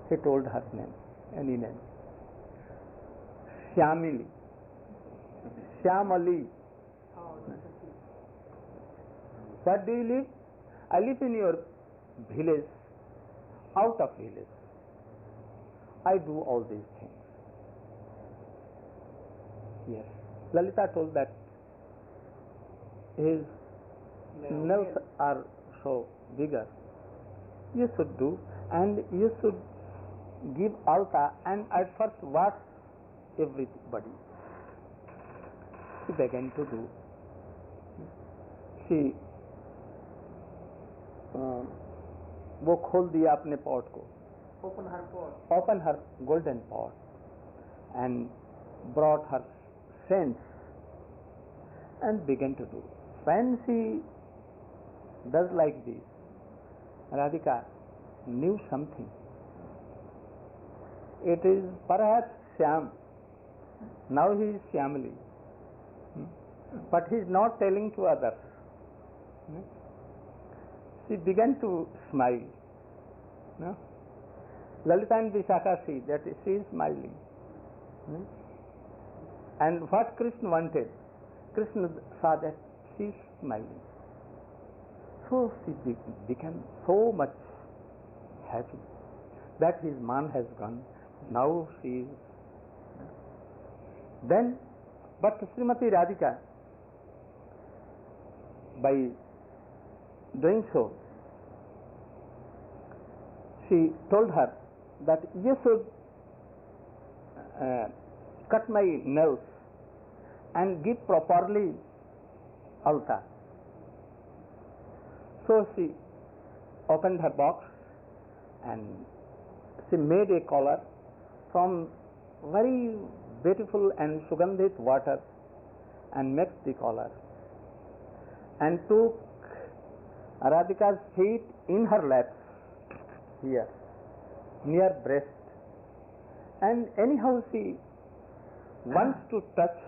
He told her name, any name. Shyamali. Shyamali. Where do you live? I live in your village, out of village. I do all these things. Yes. Lalita told that his nails are so bigger. You should do, and you should give altar and at first wash everybody. She began to do. She वो खोल दिया अपने pot को, open her golden pot and brought her scents and began to do. When she does like this, Radhika knew something. It is perhaps Shyam. Now he is Shyamali. But he is not telling to others. She began to smile. No? Lalita and Vishakha see that she is smiling. And what Krishna wanted, Krishna saw that she is smiling. So she became so much happy that his man has gone. Now she is. Then, but Srimati Radhika, by doing so, she told her that you should cut my nails and give properly altar. So she opened her box and she made a collar from very beautiful and sugandhit water and mixed the collar and took Radhika's feet in her laps here near breast, and anyhow she wants to touch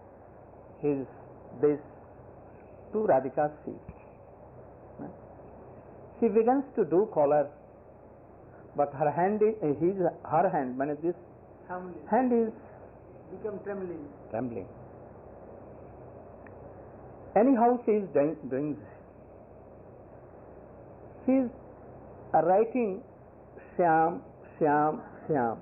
this to Radhika's feet. She begins to do collar, but her hand is, this hand is become trembling. Anyhow she is doing this. She is writing Shyam, Shyam, Shyam.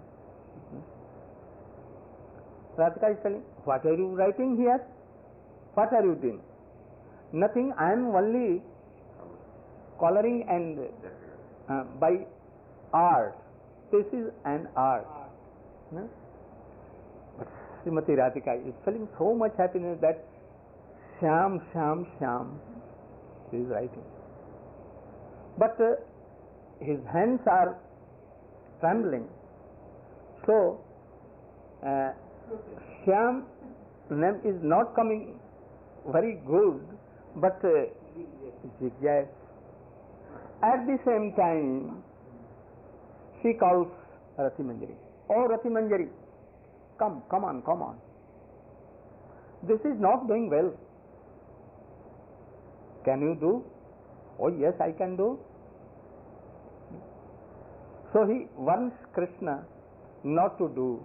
Radhika is telling, what are you writing here? What are you doing? Nothing, I am only coloring and by art. This is an art. But Srimati Radhika is feeling so much happiness that Shyam, Shyam, Shyam she is writing. But his hands are trembling. So Shyam name is not coming very good, but zigzag. At the same time, she calls Rati Manjari. Oh, Rati Manjari, come on. This is not doing well. Can you do? Oh, yes, I can do. So he warns Krishna not to do.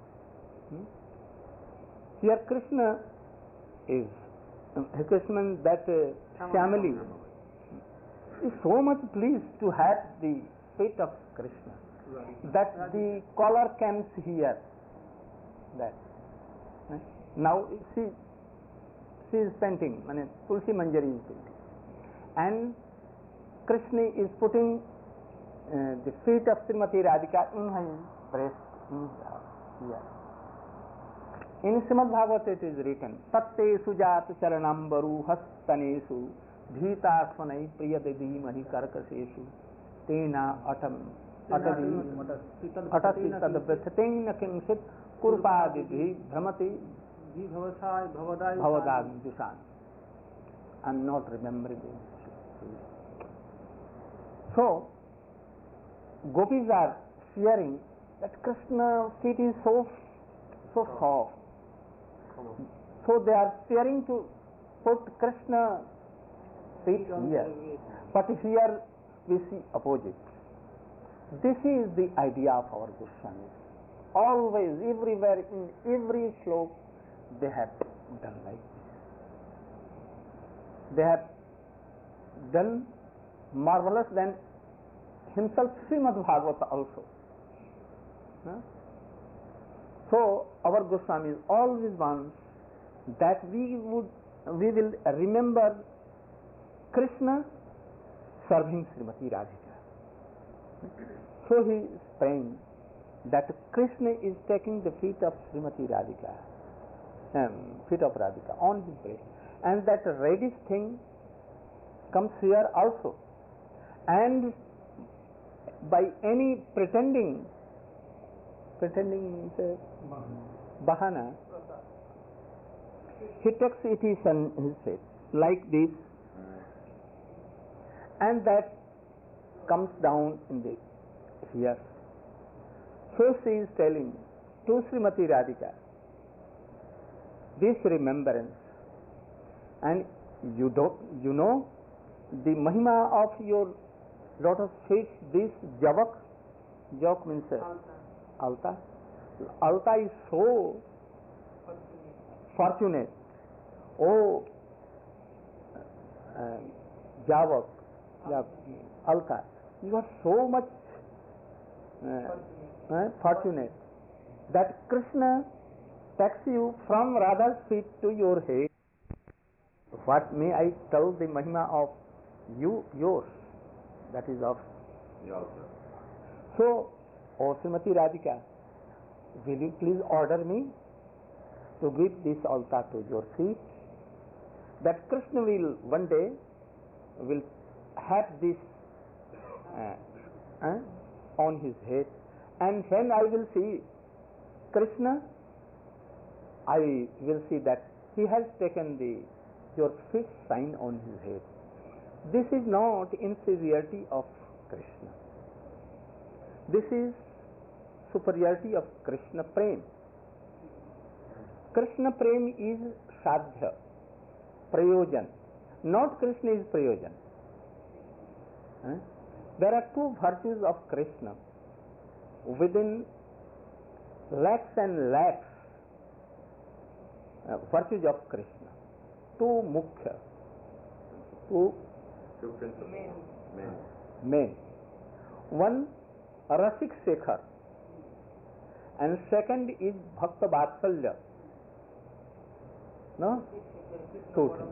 Here Krishna is, Krishna, that Shyamali is so much pleased to have the feet of Krishna that the collar comes here. That now she is painting, Tulsi Manjari is painting, and Krishna is putting the feet of Srimati Radhika in her breast, here. In Srimad Bhagavata it is written, Tatte sujat charanambaru hastanesu bhitasvanai priyadadhimahi karkaseshu tena atasi tadvrathatena kinsit kurpadidhi bhramati bhavadam dusan. I am not remembering this. So gopis are fearing that Krishna's feet is so soft. So they are fearing to put Krishna feet here. But here we see opposite. This is the idea of our Goswamis. Always, everywhere, in every slope, they have done like this. They have done marvelous than himself, Srimad Bhagavata also. So our Goswamis always wants that we will remember Krishna serving Srimati Radhika. So he is praying that Krishna is taking the feet of Srimati Radhika, feet of Radhika on his breast, and that reddish thing comes here also, and by any pretending means bahana, he takes it in his face like this, and that comes down in the here. So she is telling to Srimati Radhika this remembrance, and you know the mahima of your lotus feet, this javak means alta. Alta is so fortunate. Oh, javak, alta, you are so much fortunate that Krishna takes you from Radha's feet to your head. What may I tell the mahima of yours, that is of so, O Srimati Radhika, will you please order me to give this altar to your feet, that Krishna will one day will have this on his head, and when I will see Krishna, I will see that he has taken your feet sign on his head. This is not inferiority of Krishna. This is superiority of Krishna Prem. Krishna Prem is sadhya, prayojan. Not Krishna is prayojan. There are two virtues of Krishna within lakhs and lakhs virtues of Krishna. Two mukhya, two main. One Rasik Shekhar, and second is Bhakta Vatsalya. No? Two things.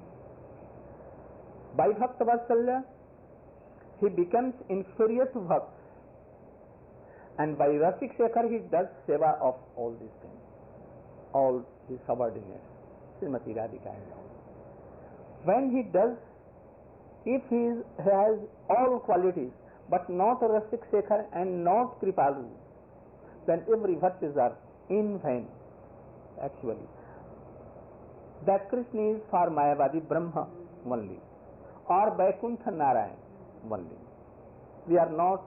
By Bhakta Vatsalya, he becomes inferior to Bhakt, and by Rasik Shekhar he does seva of all these things, all his subordinates, Srimati Radhika and all. When he does, if he has all qualities, but not Rasik Shekhar and not Kripalu, then every virtues are in vain, actually. That Krishna is for Mayavadi Brahma only, or Vaikuntha Narayan only. We are not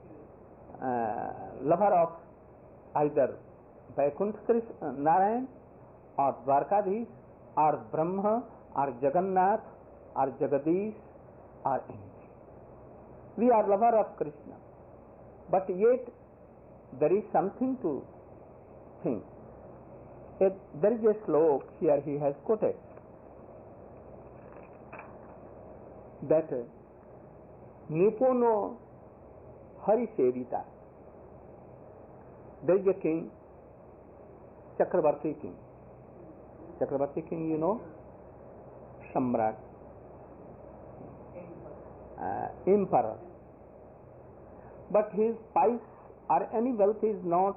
lover of either Vaikuntha Narayan or Dwarkadhish or Brahma or Jagannath or Jagadish or anything. We are lover of Krishna, but yet there is something to think. There is a slok here he has quoted that Nipono Hari Sevita. There is a king, Chakravarti king. Chakravarti king, you know, Samrat, emperor. But his spice or any wealth is not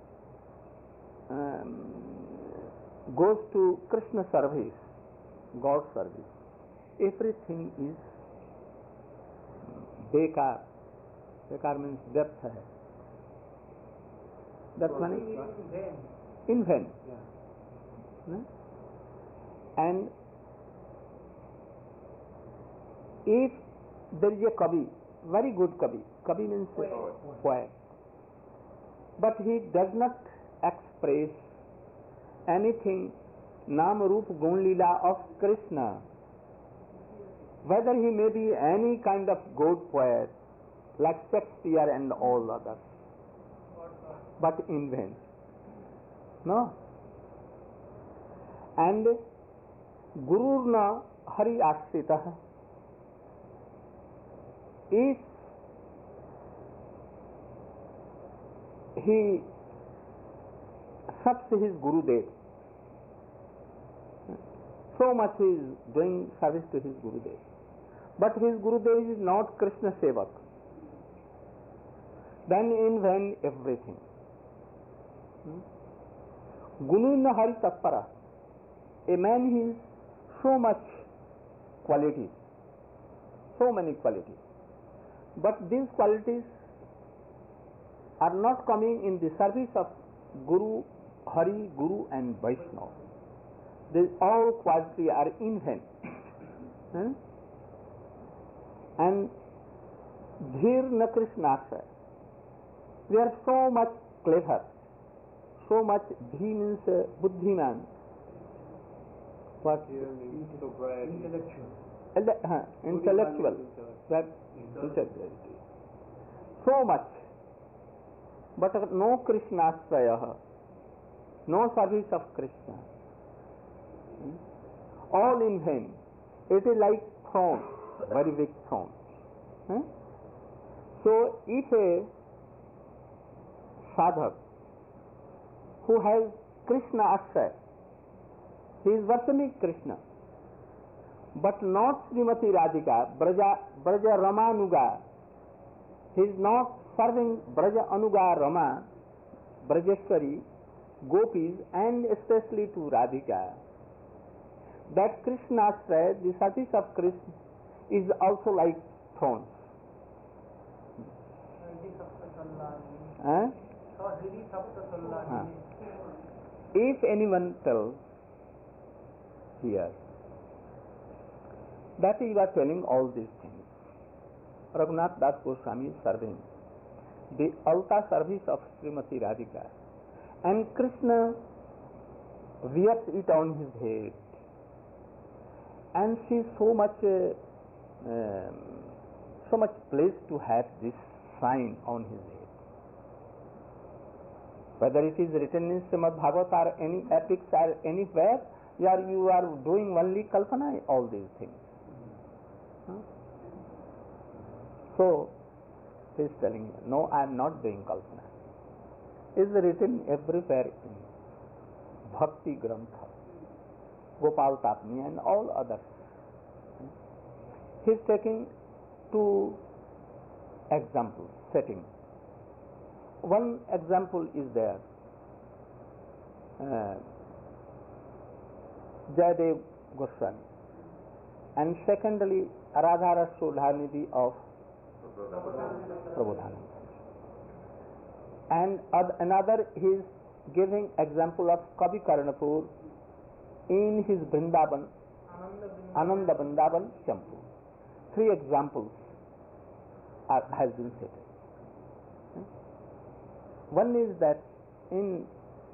goes to Krishna service, God service. Everything is bekar. Bekar means व्यर्थ है. That means in vain. And if there is a Kavi, very good Kavi means poet, but he does not express anything Nam Roop Gun Leela of Krishna, whether he may be any kind of good poet like Shakespeare and all others, but in vain. No. And Gururna Hari Ashritah. If he accepts his Gurudev, so much he is doing service to his Gurudev, but his Gurudev is not Krishna Sevak, then in vain everything. Gununa Hari Tappara, a man is so much qualities, so many qualities, but these qualities are not coming in the service of Guru, Hari, Guru and Vaishnava. These all qualities are in vain. And Dhir na Krishnasya. We are so much clever, so much Dhi means Buddhiman. What? Intellectual. That intellectuality. So much. But no Krishnasraya, no service of Krishna. All in vain. It is like thorns, very big thorns. So if a sadhak who has Krishna Ashraya, he is worshipping Krishna, but not Srimati Radhika, Braja Ramanuga, he is not serving Braja Anuga Rama, Brajeshwari, Gopis, and especially to Radhika. That Krishna Ashraya, the service of Krishna, is also like thorns. If anyone tells here that you are telling all these things, Raghunath Das Goswami is serving the altar service of Srimati Radhika, and Krishna wears it on his head, and she is so much pleased to have this sign on his head. Whether it is written in Srimad Bhagavad or any epics or anywhere, you are doing only kalpana, all these things. So, he is telling you, no, I am not doing kalpana. It is written everywhere in Bhakti Grantha, Gopal Tapni and all others. He is taking two examples, setting. One example is there, Jayadev Goswami, and secondly Radhara Sodhanidhi of Prabodhananda. And another he is giving example of Kavi Karnapur in his Vrindavan, Ananda Vrindavan temple. Three examples has been set. One is that in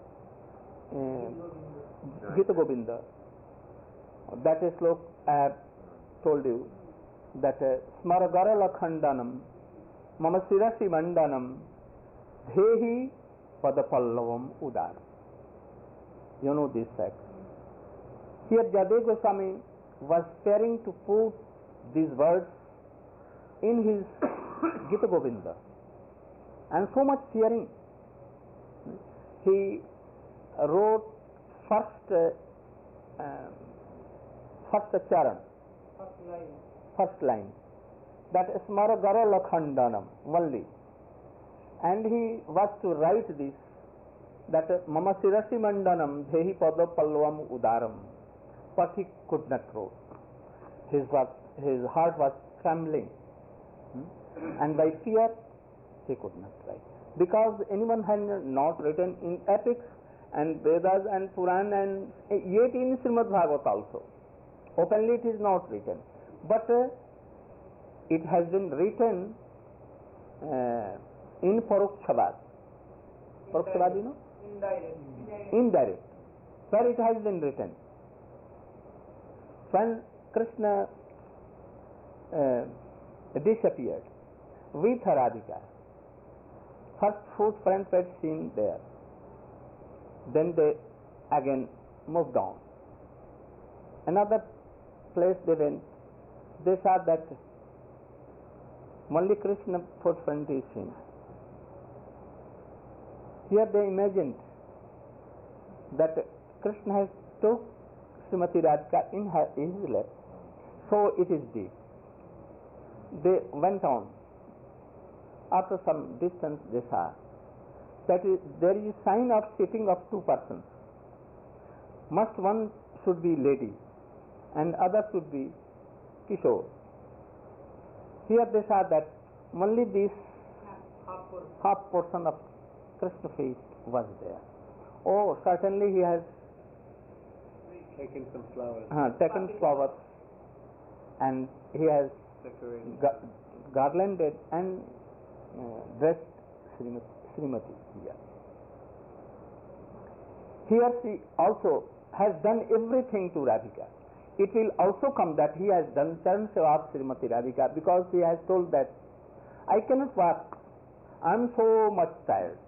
Gita Govinda, that is slok I have told you, that Smaragara Lakhandanam Mama Sirasi Mandanam Dhehi Padapallavam Udar. You know this fact. Here Jayadev Goswami was fearing to put these words in his Gita Govinda, and so much fearing. He wrote first charan, first line, that Smaragara Lakhandanam only, and he was to write this, that Mama Sirasi Mandanam Dhehi Pada Pallavam Udaram, but he could not write. His heart was trembling, and by fear he could not write. Because anyone had not written in epics and Vedas and Puran, and yet in Srimad Bhagavat also. Openly it is not written, but it has been written in Parokshavad. Parokshavad, you know? Indirect. Where it has been written. When Krishna disappeared, with Radhika. First footprints were seen there. Then they again moved on. Another place they went, they saw that only Krishna footprint is seen. Here they imagined that Krishna has took Srimati Radhika in his lap. So it is deep. They went on. After some distance they saw that there is a sign of sitting of two persons. Must one should be lady and other should be Kishore. Here they saw that only this half portion of Krishna face was there. Oh, certainly he has taken some flowers. Taken flowers and he has garlanded and dressed Srimati here. Here she also has done everything to Radhika. It will also come that he has done Charan Seva of Srimati Radhika, because he has told that I cannot walk, I am so much tired.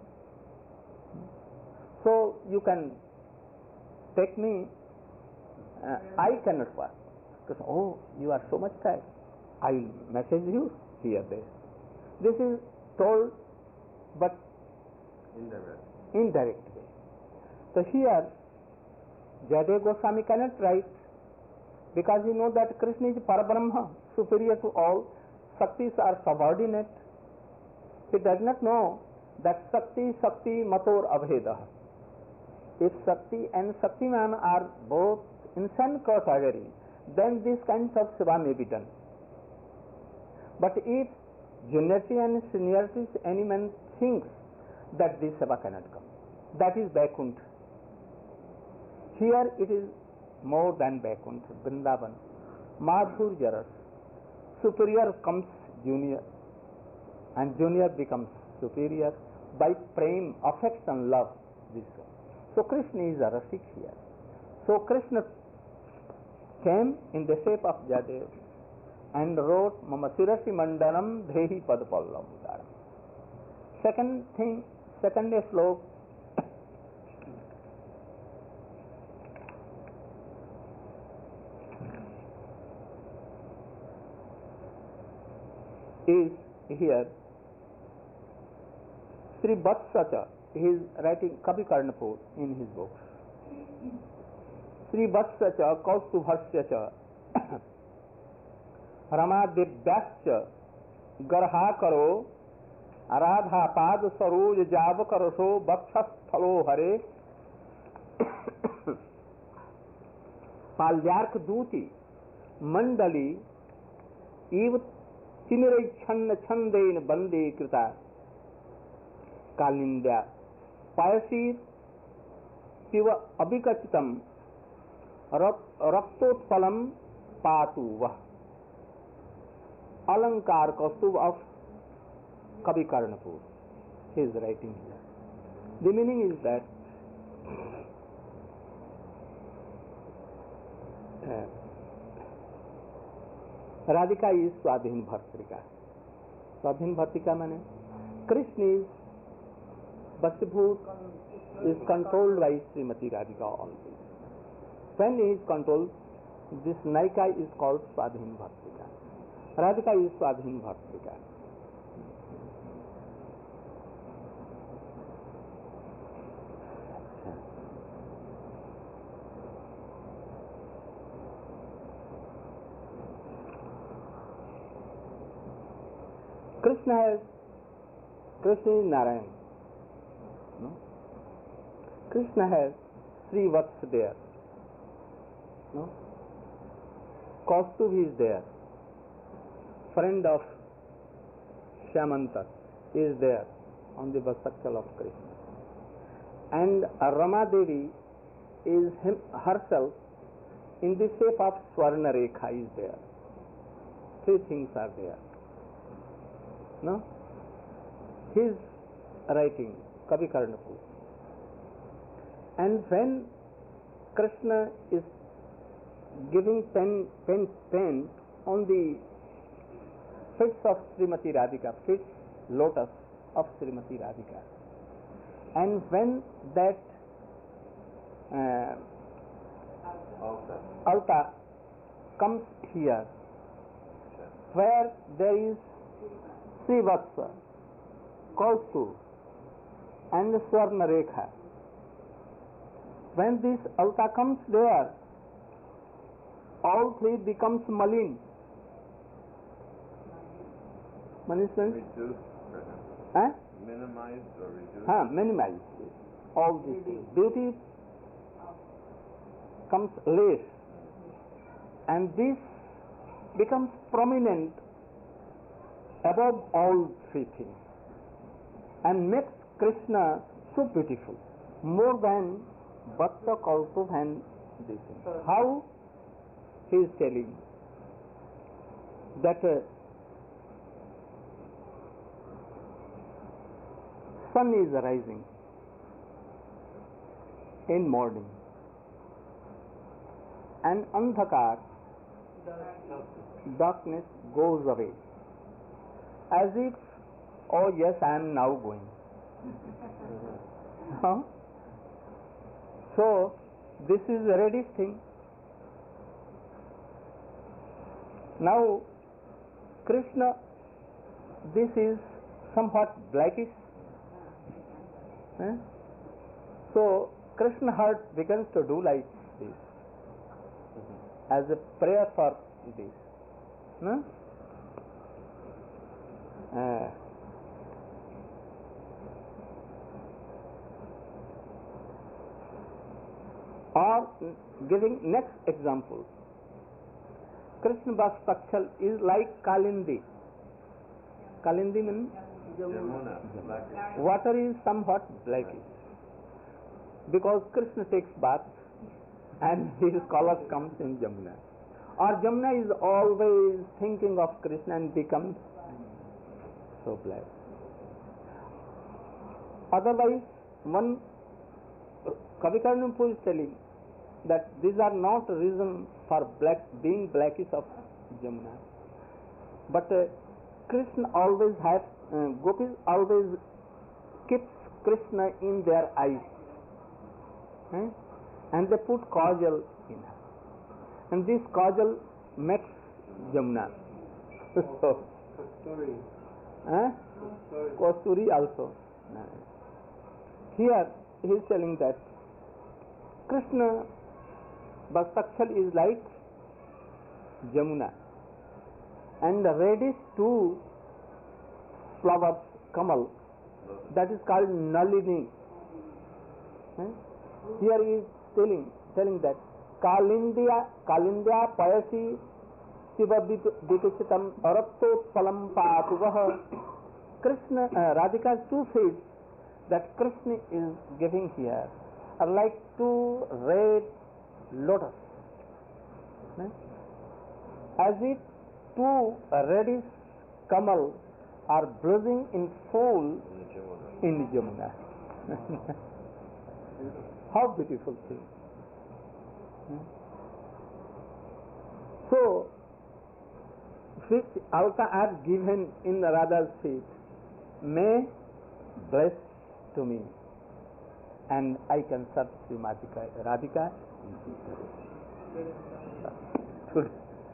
So you can take me, I cannot walk. Because, oh, you are so much tired, I will message you here, there. This is told, but indirect way. So here, Jayadev Goswami cannot write, because he knows that Krishna is Parabrahma, superior to all. Shaktis are subordinate. He does not know that Shakti Mator Abheda. If Shakti and Shaktiman are both in same category, then this kind of seva may be done. But if juniority and seniority, any man thinks that this seva cannot come, that is Vaikuntha. Here it is more than Vaikuntha, Vrindavan. Madhurya Ras. Superior comes junior, and junior becomes superior by prem, affection, love. This way. So Krishna is a Rasik here. So Krishna came in the shape of Jayadev and wrote Mama Sirasi Mandalam Dhehi Padpallam Udaram. Second slok. Is here Sri Vatsacha, he is writing Kavi Karnapur in his books. Sri Vatsacha Kaustubhasya Rama Divyascha Garha Karo Aradha Pad Saroj Jab Karoso Bhaksasthalo Hare Palyark Duti Mandali Ev Chimirai Channa Chandain Bande Krita Kalindya Payasir Piva Abhikachitam Raktotpalam Patuva Alankar Kaustubh of Kavi Karnapur. He is writing here. The meaning is that Radhika is Swadhin Bhartrika. Swadhin Bhartrika means Krishna is Vasibhut, is controlled by Srimati Radhika always. When he is controlled, this Naika is called Swadhin Bhartrika. Radhika is Swadhin Bhartrika. Krishna is Narayan. No? Krishna has three Vats there. No? Kaustubh is there. Friend of Shamanta is there on the Vasakal of Krishna. And Rama Devi is herself in the shape of Swarna Rekha is there. Three things are there. No? His writing, Kavi Karnapur. And when Krishna is giving pen on the feet of Srimati Radhika, feet lotus of Srimati Radhika. And when that altar comes here, where there is Srivatsa, Kaustubh and Swarna Rekha, when this altar comes there, all three becomes malin. Reduced, minimized or reduced. Minimized. All these things. Beauty comes less, and this becomes prominent above all three things, and makes Krishna so beautiful, more than Vatsa, Kaustubh and this thing. How? He is telling that sun is rising in morning and andhakar, darkness goes away, as if, oh yes, I am now going. Huh? So this is a reddish thing. Now Krishna, this is somewhat blackish. So Krishna heart begins to do like this, as a prayer for this. Or giving next example, Krishna Bastakshal is like Kalindi. Kalindi means Yamuna, water is somewhat blackish, because Krishna takes bath and his color comes in Jamuna. Or Jamuna is always thinking of Krishna and becomes so black. Otherwise, one Kavi Karnapur is telling that these are not reason for being blackish of Jamuna, but Krishna always has, gopis always keeps Krishna in their eyes, and they put kajal in her, and this kajal makes Jamuna. So, Kasturi also. Here he is telling that Krishna Bastakshal is like Jamuna, and the reddish two flowers, Kamal, that is called Nalini. Here he is telling that Kalindya Payasi Shiva Vikasitam Aratotpalam Patuvaha. Krishna, Radhika's 2 feet that Krishna is giving here are like 2 red lotus, as if 2 reddish Kamal are blooming in full in Jamuna. How beautiful thing. So, which altar are given in Radha's feet may bless to me, and I can serve Srimati Radhika today.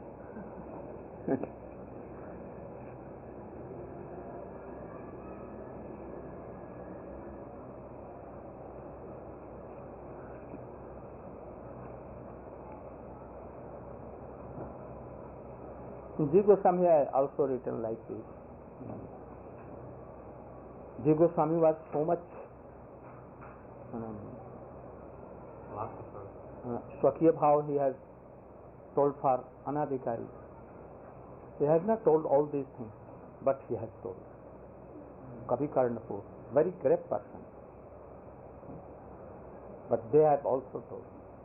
Ji Goswami has also written like this. Ji Goswami was so much Swakiya Bhav he has told for Anadhikari. He has not told all these things, but he has told. Kavi Karnapur, very great person. But they have also told.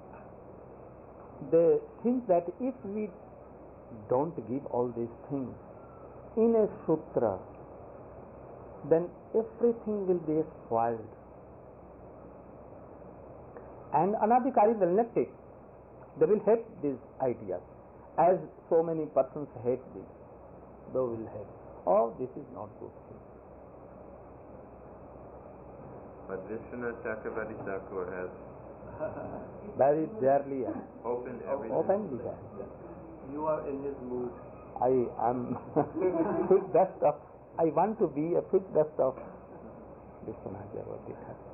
They think that if we don't give all these things in a sutra, then everything will be spoiled. And Anadhikari will not take. They will hate these ideas, as so many persons hate this. thou will have. Oh, this is not good. But Vishwanath Chakravarti Thakur has Very rarely opened everything. openly that. You are in his mood. I am fit dust of. I want to be a fit dust of Vishwanath Chakravarti Thakur.